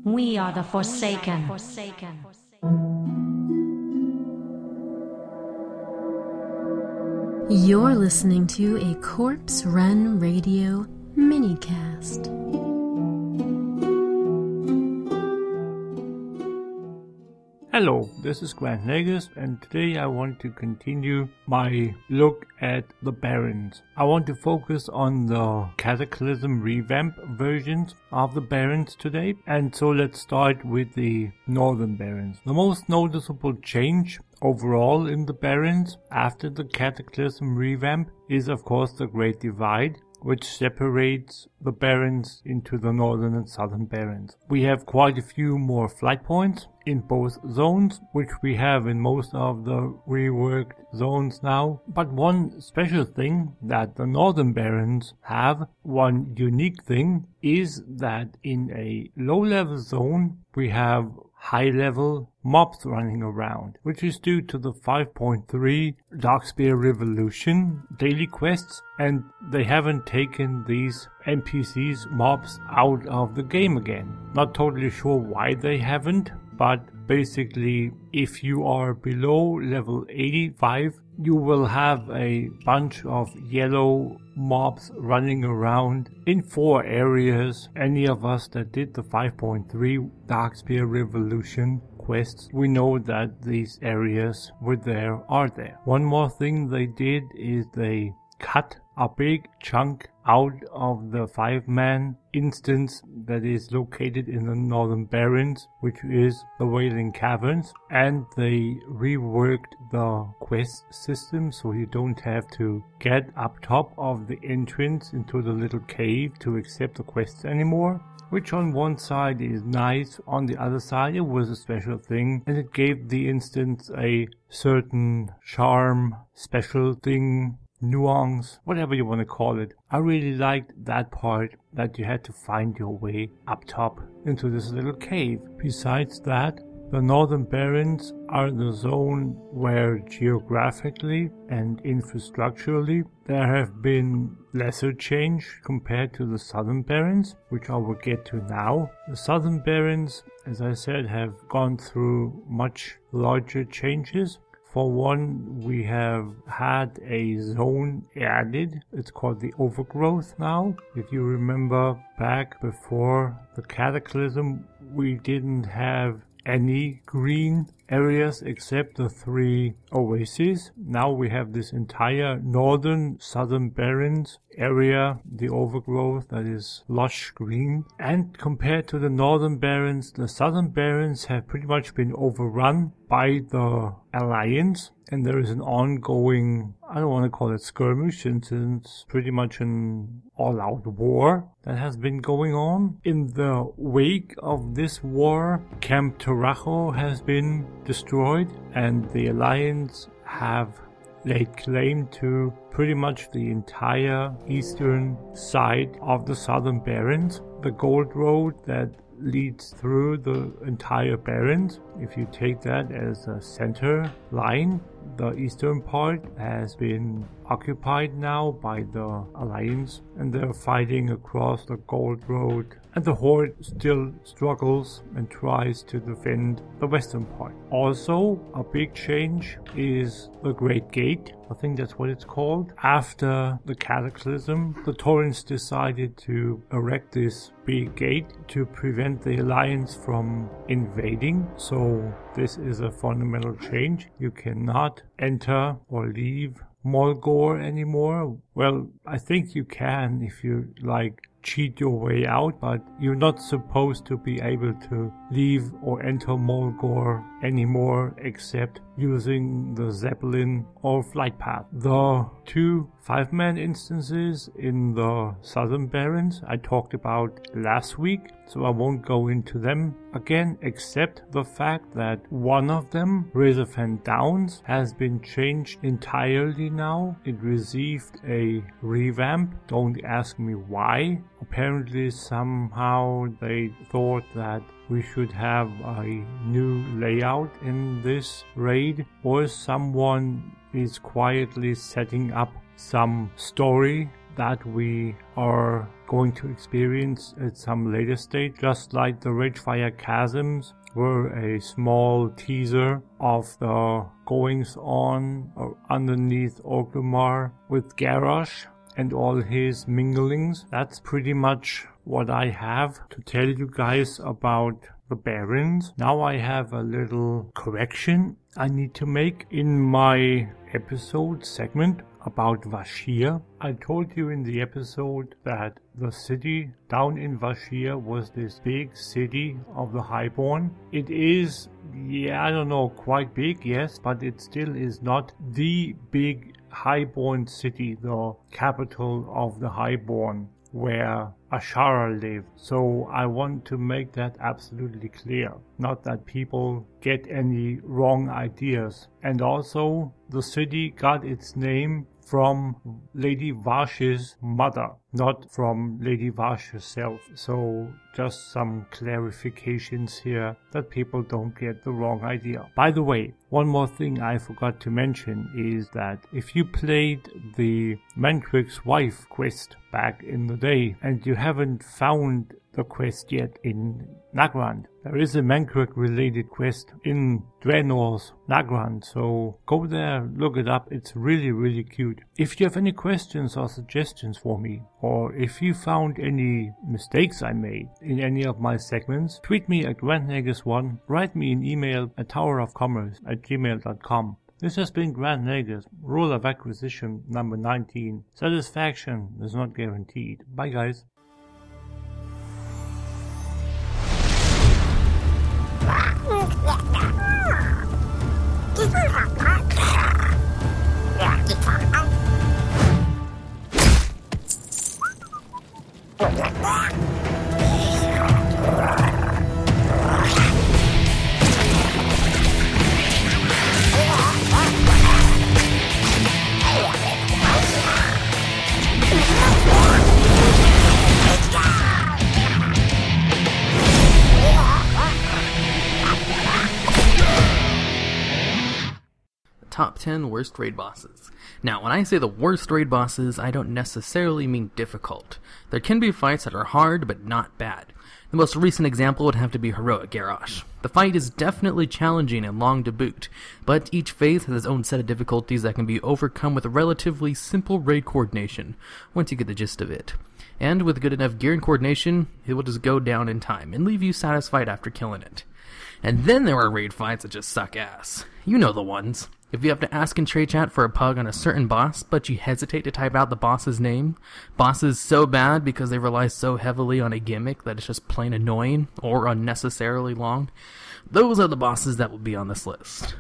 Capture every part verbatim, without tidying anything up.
We are the Forsaken. You're listening to a Corpse Run Radio minicast. Hello, this is Grant Negus, and today I want to continue my look at the Barrens. I want to focus on the Cataclysm revamp versions of the Barrens today, and so let's start with the Northern Barrens. The most noticeable change overall in the Barrens after the Cataclysm revamp is of course the Great Divide, which separates the Barrens into the Northern and Southern Barrens. We have quite a few more flight points in both zones, which we have in most of the reworked zones now. But one special thing that the Northern Barrens have, one unique thing, is that in a low-level zone we have high-level mobs running around, which is due to the five point three Darkspear Revolution daily quests, and they haven't taken these N P Cs, mobs, out of the game again. Not totally sure why they haven't, but basically if you are below level eighty-five, you will have a bunch of yellow mobs running around in four areas. Any of us that did the five point three Darkspear Revolution quests, we know that these areas were there, are there. One more thing they did is they cut a big chunk out of the five-man instance that is located in the Northern Barrens, which is the Wailing Caverns, and they reworked the quest system so you don't have to get up top of the entrance into the little cave to accept the quests anymore. Which on one side is nice, on the other side it was a special thing, and it gave the instance a certain charm, special thing, nuance, whatever you want to call it. I really liked that part, that you had to find your way up top into this little cave. Besides that, the Northern Barrens are the zone where geographically and infrastructurally there have been lesser change compared to the Southern Barrens, which I will get to now. The Southern Barrens, as I said, have gone through much larger changes. For one, we have had a zone added. It's called the Overgrowth now. If you remember back before the Cataclysm, we didn't have any green areas except the three oases. Now we have this entire northern Southern Barrens area, the Overgrowth, that is lush green. And compared to the Northern Barrens, the Southern Barrens have pretty much been overrun by the Alliance, and there is an ongoing, I don't want to call it skirmish, since it's pretty much an all-out war that has been going on. In the wake of this war, Camp Tarajo has been destroyed, and the Alliance have laid claim to pretty much the entire eastern side of the Southern Barrens. The Gold Road that leads through the entire Barrens, if you take that as a center line, the eastern part has been occupied now by the Alliance, and they're fighting across the Gold Road, and the Horde still struggles and tries to defend the western part. Also, a big change is the Great Gate. I think that's what it's called. After the Cataclysm, the Torrents decided to erect this big gate to prevent the Alliance from invading. So this is a fundamental change. You cannot enter or leave Mulgore anymore. Well, I think you can if you like cheat your way out, but you're not supposed to be able to leave or enter Mulgore anymore except using the Zeppelin or flight path. The two five-man instances in the Southern Barrens I talked about last week, so I won't go into them again, except the fact that one of them, Razorfen Downs, has been changed entirely now. It received a revamp. Don't ask me why. Apparently somehow they thought that we should have a new layout in this raid, or someone is quietly setting up some story that we are going to experience at some later stage, just like the Ragefire Chasms were a small teaser of the goings on underneath Orgrimmar with Garrosh and all his minglings. That's pretty much what I have to tell you guys about the Barrens. Now I have a little correction I need to make in my episode segment about Vashj'ir. I told you in the episode that the city down in Vashj'ir was this big city of the Highborn. It is, yeah, I don't know, quite big, yes, but it still is not the big Highborn city, the capital of the Highborn, where Azshara lived. So I want to make that absolutely clear. Not that people get any wrong ideas. And also, the city got its name from Lady Vashj'ir's mother, not from Lady Vashj'ir herself. So just some clarifications here that people don't get the wrong idea. By the way, one more thing I forgot to mention is that if you played the Mantric's Wife quest back in the day and you haven't found the quest yet in Nagrand, there is a Mancric related quest in Draenor's Nagrand, so go there, look it up, it's really really cute. If you have any questions or suggestions for me, or if you found any mistakes I made in any of my segments, tweet me at Grant Nagus one, write me an email at towerofcommerce at gmail dot com. This has been Grant Nagus, Rule of Acquisition number nineteen. Satisfaction is not guaranteed. Bye guys. Top ten worst raid bosses. Now, when I say the worst raid bosses, I don't necessarily mean difficult. There can be fights that are hard, but not bad. The most recent example would have to be Heroic Garrosh. The fight is definitely challenging and long to boot, but each phase has its own set of difficulties that can be overcome with relatively simple raid coordination, once you get the gist of it. And with good enough gear and coordination, it will just go down in time and leave you satisfied after killing it. And then there are raid fights that just suck ass. You know the ones. If you have to ask in trade chat for a pug on a certain boss, but you hesitate to type out the boss's name, bosses so bad because they rely so heavily on a gimmick that it's just plain annoying or unnecessarily long, those are the bosses that will be on this list.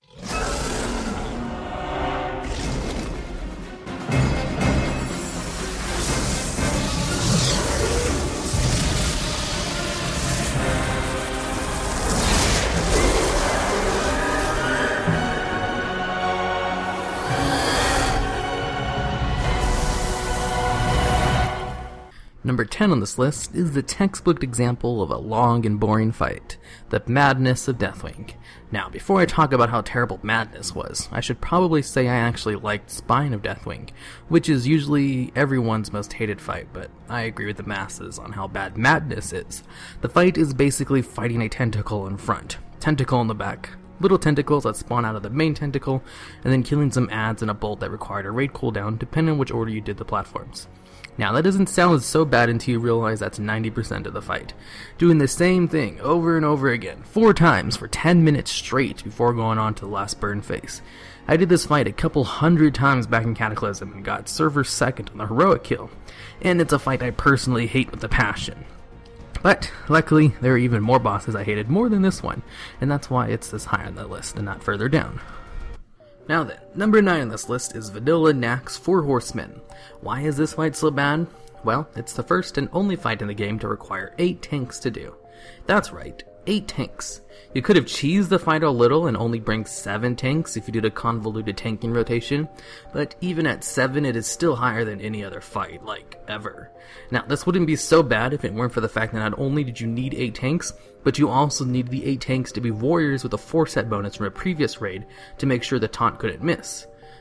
Number ten on this list is the textbook example of a long and boring fight, the Madness of Deathwing. Now, before I talk about how terrible Madness was, I should probably say I actually liked Spine of Deathwing, which is usually everyone's most hated fight, but I agree with the masses on how bad Madness is. The fight is basically fighting a tentacle in front, tentacle in the back, little tentacles that spawn out of the main tentacle, and then killing some adds and a bolt that required a raid cooldown depending on which order you did the platforms. Now, that doesn't sound so bad until you realize that's ninety percent of the fight. Doing the same thing over and over again, four times for ten minutes straight before going on to the last burn phase. I did this fight a couple hundred times back in Cataclysm and got server second on the heroic kill. And it's a fight I personally hate with a passion. But, luckily, there are even more bosses I hated more than this one, and that's why it's this high on the list and not further down. Now then, number nine on this list is Vanilla Naxx Four Horsemen. Why is this fight so bad? Well, it's the first and only fight in the game to require eight tanks to do. That's right, eight tanks. You could have cheesed the fight a little and only bring seven tanks if you did a convoluted tanking rotation, but even at seven it is still higher than any other fight, like, ever. Now, this wouldn't be so bad if it weren't for the fact that not only did you need eight tanks, but you also need the eight tanks to be warriors with a four set bonus from a previous raid to make sure the taunt couldn't miss.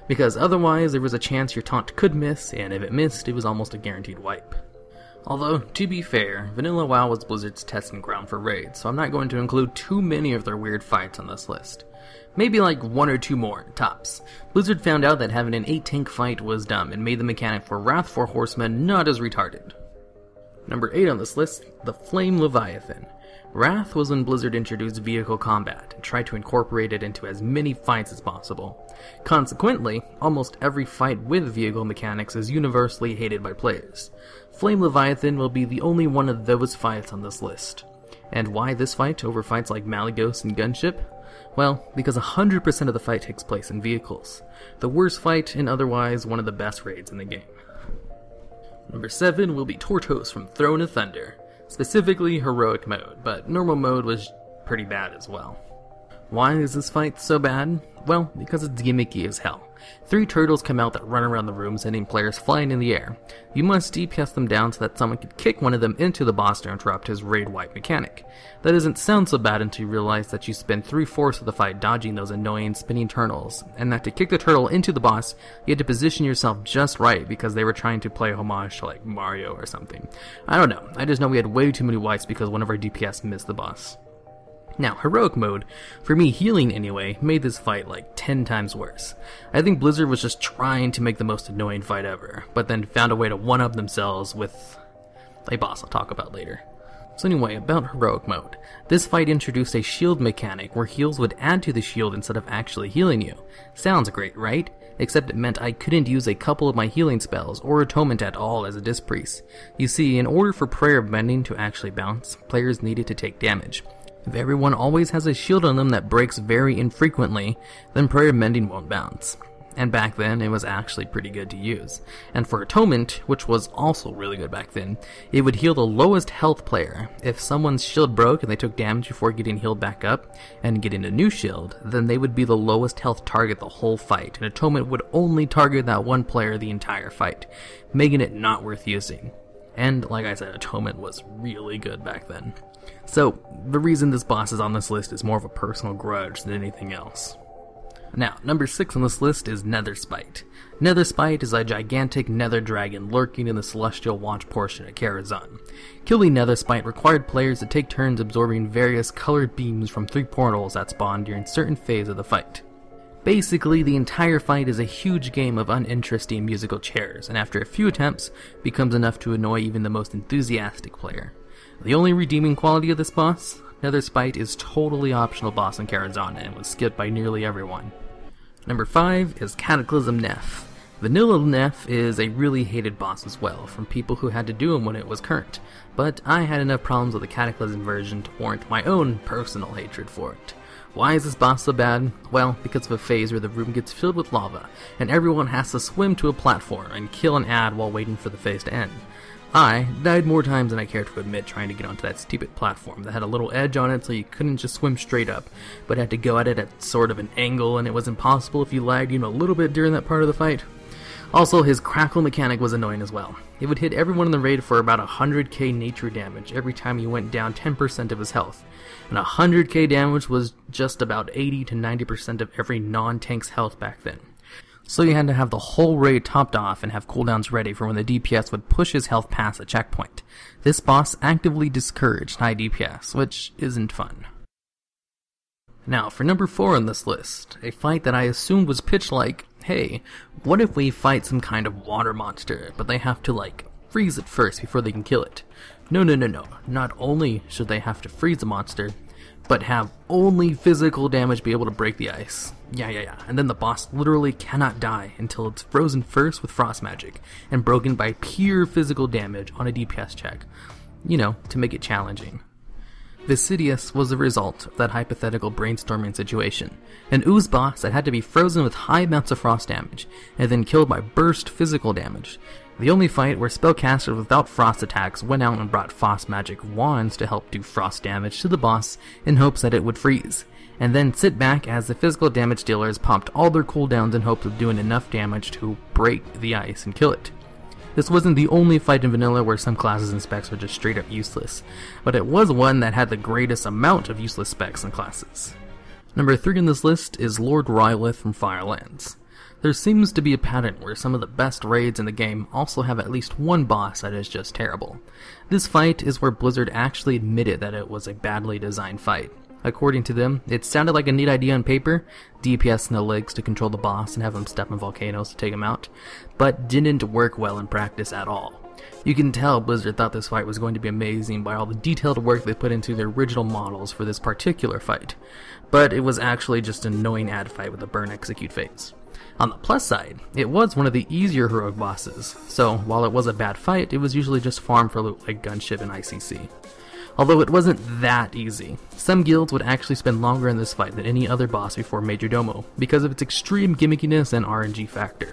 because otherwise there was a chance your taunt could miss, and if it missed, it was almost a guaranteed wipe. Although, to be fair, Vanilla WoW was Blizzard's testing ground for raids, so I'm not going to include too many of their weird fights on this list. Maybe like one or two more, tops. Blizzard found out that having an eight tank fight was dumb and made the mechanic for Wrath for Horsemen not as retarded. Number eight on this list, the Flame Leviathan. Wrath was when Blizzard introduced vehicle combat and tried to incorporate it into as many fights as possible. Consequently, almost every fight with vehicle mechanics is universally hated by players. Flame Leviathan will be the only one of those fights on this list. And why this fight over fights like Malygos and Gunship? Well, because one hundred percent of the fight takes place in vehicles. The worst fight and otherwise one of the best raids in the game. Number seven will be Tortos from Throne of Thunder. Specifically Heroic Mode, but Normal Mode was pretty bad as well. Why is this fight so bad? Well, because it's gimmicky as hell. Three turtles come out that run around the room sending players flying in the air. You must D P S them down so that someone could kick one of them into the boss to interrupt his raid wipe mechanic. That doesn't sound so bad until you realize that you spend three-fourths of the fight dodging those annoying spinning turtles, and that to kick the turtle into the boss, you had to position yourself just right because they were trying to play homage to like Mario or something. I don't know, I just know we had way too many wipes because one of our D P S missed the boss. Now, Heroic Mode, for me healing anyway, made this fight like ten times worse. I think Blizzard was just trying to make the most annoying fight ever, but then found a way to one-up themselves with a boss I'll talk about later. So anyway, about Heroic Mode. This fight introduced a shield mechanic where heals would add to the shield instead of actually healing you. Sounds great, right? Except it meant I couldn't use a couple of my healing spells or atonement at all as a Disc Priest. You see, in order for Prayer of Mending to actually bounce, players needed to take damage. If everyone always has a shield on them that breaks very infrequently, then Prayer of Mending won't bounce. And back then, it was actually pretty good to use. And for Atonement, which was also really good back then, it would heal the lowest health player. If someone's shield broke and they took damage before getting healed back up and getting a new shield, then they would be the lowest health target the whole fight, and Atonement would only target that one player the entire fight, making it not worth using. And like I said, Atonement was really good back then. So, the reason this boss is on this list is more of a personal grudge than anything else. Now, number six on this list is Netherspite. Netherspite is a gigantic nether dragon lurking in the Celestial Watch portion of Karazhan. Killing Netherspite required players to take turns absorbing various colored beams from three portals that spawn during certain phase of the fight. Basically, the entire fight is a huge game of uninteresting musical chairs, and after a few attempts, becomes enough to annoy even the most enthusiastic player. The only redeeming quality of this boss? Netherspite is totally optional boss in Karazhan and was skipped by nearly everyone. Number five is Cataclysm Neph. Vanilla Neph is a really hated boss as well, from people who had to do him when it was current, but I had enough problems with the Cataclysm version to warrant my own personal hatred for it. Why is this boss so bad? Well, because of a phase where the room gets filled with lava, and everyone has to swim to a platform and kill an ad while waiting for the phase to end. I died more times than I care to admit trying to get onto that stupid platform that had a little edge on it so you couldn't just swim straight up, but had to go at it at sort of an angle, and it was impossible if you lagged even a little bit during that part of the fight. Also, his crackle mechanic was annoying as well. It would hit everyone in the raid for about one hundred k nature damage every time he went down ten percent of his health, and one hundred k damage was just about eighty to ninety percent of every non-tank's health back then. So you had to have the whole raid topped off and have cooldowns ready for when the D P S would push his health past a checkpoint. This boss actively discouraged high D P S, which isn't fun. Now, for number four on this list, a fight that I assumed was pitched like, hey, what if we fight some kind of water monster, but they have to, like, freeze it first before they can kill it? No, no, no, no. Not only should they have to freeze the monster, but have only physical damage be able to break the ice. Yeah, yeah, yeah. And then the boss literally cannot die until it's frozen first with frost magic and broken by pure physical damage on a D P S check. You know, to make it challenging. Vicidius was the result of that hypothetical brainstorming situation. An ooze boss that had to be frozen with high amounts of frost damage, and then killed by burst physical damage. The only fight where spellcasters without frost attacks went out and brought frost magic wands to help do frost damage to the boss in hopes that it would freeze, and then sit back as the physical damage dealers popped all their cooldowns in hopes of doing enough damage to break the ice and kill it. This wasn't the only fight in vanilla where some classes and specs were just straight up useless, but it was one that had the greatest amount of useless specs and classes. Number three on this list is Lord Rylith from Firelands. There seems to be a pattern where some of the best raids in the game also have at least one boss that is just terrible. This fight is where Blizzard actually admitted that it was a badly designed fight. According to them, it sounded like a neat idea on paper, D P S no legs to control the boss and have him step in volcanoes to take him out, but didn't work well in practice at all. You can tell Blizzard thought this fight was going to be amazing by all the detailed work they put into their original models for this particular fight, but it was actually just an annoying ad fight with a burn execute phase. On the plus side, it was one of the easier heroic bosses, so while it was a bad fight, it was usually just farm for loot like Gunship and I C C. Although it wasn't that easy, some guilds would actually spend longer in this fight than any other boss before Majordomo, because of its extreme gimmickiness and R N G factor.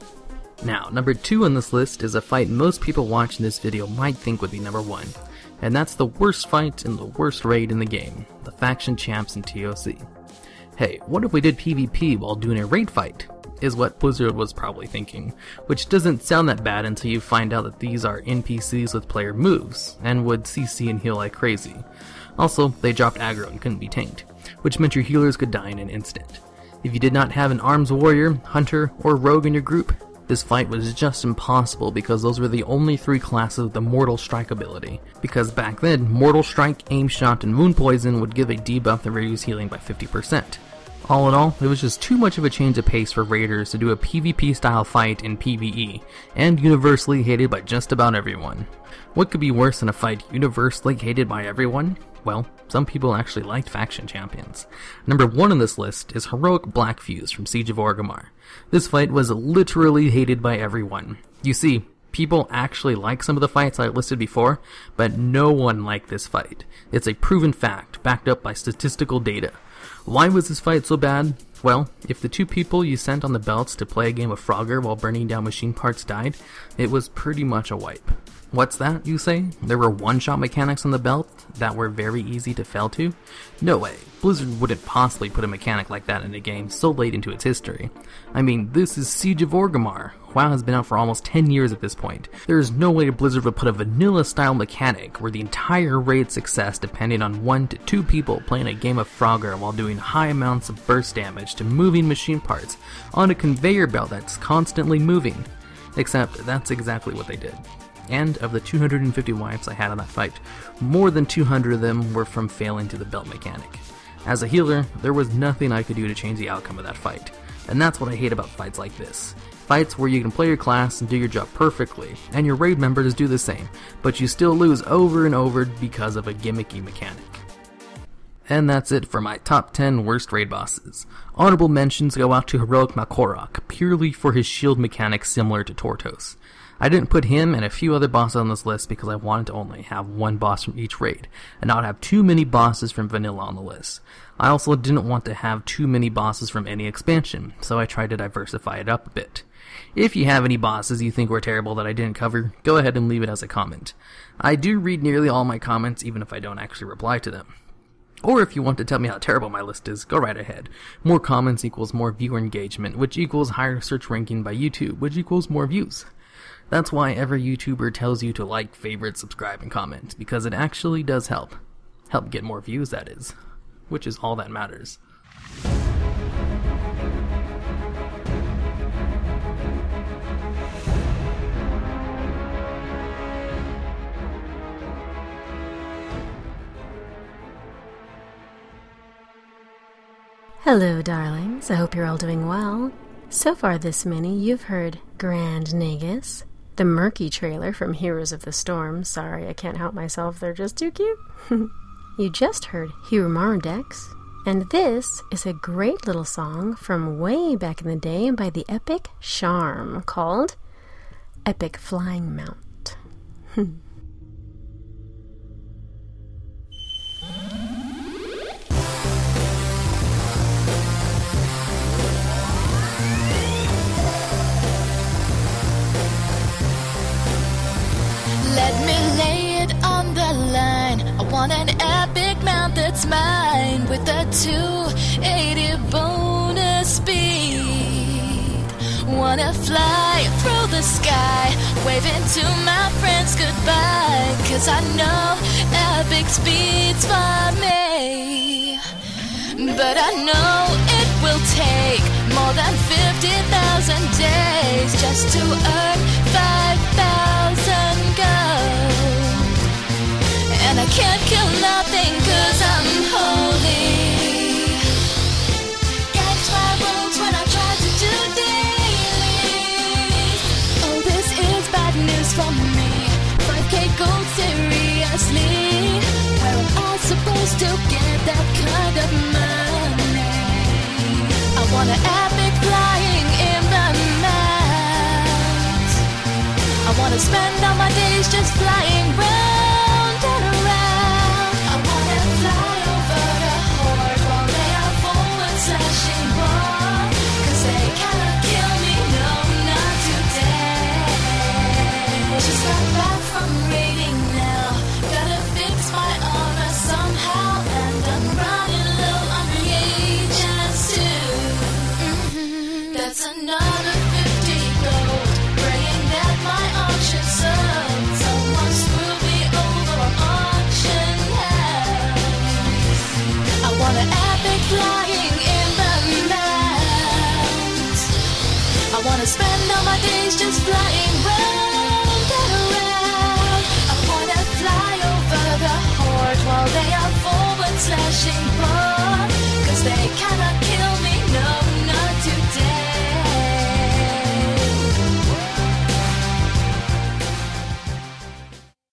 Now, number two on this list is a fight most people watching this video might think would be number one, and that's the worst fight and the worst raid in the game, the Faction Champs in T O C. Hey, what if we did PvP while doing a raid fight? Is what Blizzard was probably thinking, which doesn't sound that bad until you find out that these are N P Cs with player moves, and would C C and heal like crazy. Also, they dropped aggro and couldn't be tanked, which meant your healers could die in an instant. If you did not have an arms warrior, hunter, or rogue in your group, this fight was just impossible because those were the only three classes with the Mortal Strike ability, because back then, Mortal Strike, Aim Shot, and Wound Poison would give a debuff that reduced healing by fifty percent. All in all, it was just too much of a change of pace for raiders to do a PvP style fight in PvE, and universally hated by just about everyone. What could be worse than a fight universally hated by everyone? Well, some people actually liked faction champions. Number one on this list is Heroic Black Fuse from Siege of Orgrimmar. This fight was literally hated by everyone. You see, people actually like some of the fights I listed before, but no one liked this fight. It's a proven fact, backed up by statistical data. Why was this fight so bad? Well, if the two people you sent on the belts to play a game of Frogger while burning down machine parts died, it was pretty much a wipe. What's that, you say? There were one-shot mechanics on the belt that were very easy to fail to? No way. Blizzard wouldn't possibly put a mechanic like that in a game so late into its history. I mean, this is Siege of Orgrimmar. WoW has been out for almost ten years at this point. There is no way Blizzard would put a vanilla-style mechanic where the entire raid success depended on one to two people playing a game of Frogger while doing high amounts of burst damage to moving machine parts on a conveyor belt that's constantly moving. Except that's exactly what they did. And of the two hundred fifty wipes I had on that fight, more than two hundred of them were from failing to the belt mechanic. As a healer, there was nothing I could do to change the outcome of that fight. And that's what I hate about fights like this. Fights where you can play your class and do your job perfectly, and your raid members do the same, but you still lose over and over because of a gimmicky mechanic. And that's it for my top ten worst raid bosses. Honorable mentions go out to Heroic Malkorok, purely for his shield mechanic similar to Tortos. I didn't put him and a few other bosses on this list because I wanted to only have one boss from each raid, and not have too many bosses from vanilla on the list. I also didn't want to have too many bosses from any expansion, so I tried to diversify it up a bit. If you have any bosses you think were terrible that I didn't cover, go ahead and leave it as a comment. I do read nearly all my comments even if I don't actually reply to them. Or if you want to tell me how terrible my list is, go right ahead. More comments equals more viewer engagement, which equals higher search ranking by YouTube, which equals more views. That's why every YouTuber tells you to like, favorite, subscribe, and comment, because it actually does help. Help get more views, that is. Which is all that matters. Hello, darlings. I hope you're all doing well. So far this mini, you've heard Grand Nagus, the Murky trailer from Heroes of the Storm. Sorry, I can't help myself. They're just too cute. You just heard Hirumarudex. And this is a great little song from way back in the day by the Epic Charm called Epic Flying Mount. Let me lay it on the line. I want an epic mount that's mine, with a two eighty bonus speed. Wanna fly through the sky, waving to my friends goodbye, 'cause I know epic speed's for me. But I know it will take more more than fifty thousand days just to earn five thousand gold. And I can't kill nothing cause I'm holy. Gags my bones when I try to do dailies. Oh, this is bad news for me. five K gold, seriously. Where am I supposed to get that kind of money? I want an epic flying in the night. I wanna spend all my days just flying round and around. I wanna fly over the horde while they are forward slashing war. Cause they cannot kill me, no, not today. Just got back from raiding now. Gotta fix my armor somehow. And I'm running low on reagents too. Mm-hmm. That's another fifty gold. Praying that my auction sold. Someone screw me over on auction house. I want an epic flying in the night. I wanna spend all my days just flying